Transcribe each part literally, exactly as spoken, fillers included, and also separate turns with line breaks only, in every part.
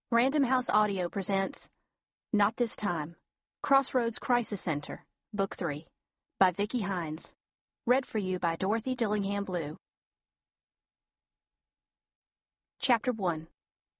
Random House Audio presents Not This Time, Crossroads Crisis Center, Book three, by Vicki Hines. Read for you by Dorothy Dillingham Blue. Chapter one.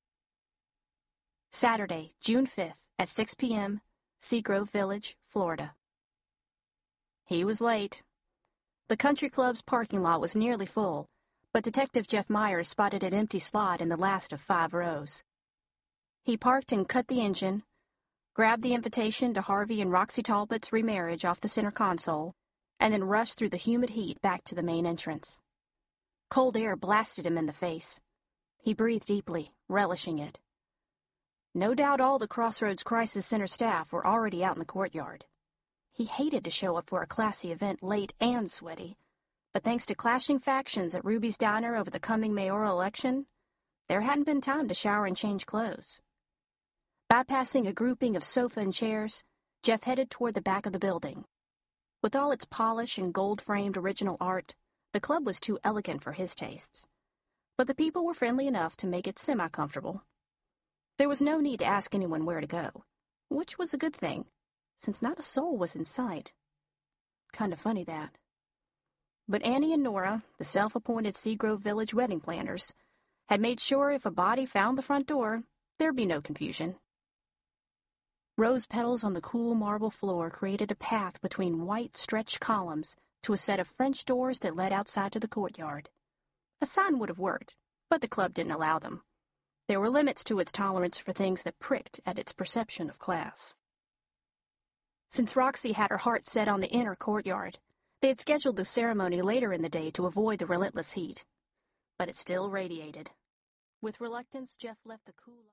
Saturday, June fifth, at six p.m., Seagrove Village, Florida. He was late. The country club's parking lot was nearly full, but Detective Jeff Myers spotted an empty slot in the last of five rows. He parked and cut the engine, grabbed the invitation to Harvey and Roxy Talbot's remarriage off the center console, and then rushed through the humid heat back to the main entrance. Cold air blasted him in the face. He breathed deeply, relishing it. No doubt all the Crossroads Crisis Center staff were already out in the courtyard. He hated to show up for a classy event late and sweaty, but thanks to clashing factions at Ruby's Diner over the coming mayoral election, there hadn't been time to shower and change clothes. Bypassing a grouping of sofa and chairs, Jeff headed toward the back of the building. With all its polish and gold-framed original art, the club was too elegant for his tastes. But the people were friendly enough to make it semi-comfortable. There was no need to ask anyone where to go, which was a good thing, since not a soul was in sight. Kind of funny, that. But Annie and Nora, the self-appointed Seagrove Village wedding planners, had made sure if a body found the front door, there'd be no confusion. Rose petals on the cool marble floor created a path between white, stretched columns to a set of French doors that led outside to the courtyard. A sign would have worked, but the club didn't allow them. There were limits to its tolerance for things that pricked at its perception of class. Since Roxy had her heart set on the inner courtyard, they had scheduled the ceremony later in the day to avoid the relentless heat. But it still radiated. With reluctance, Jeff left the cool...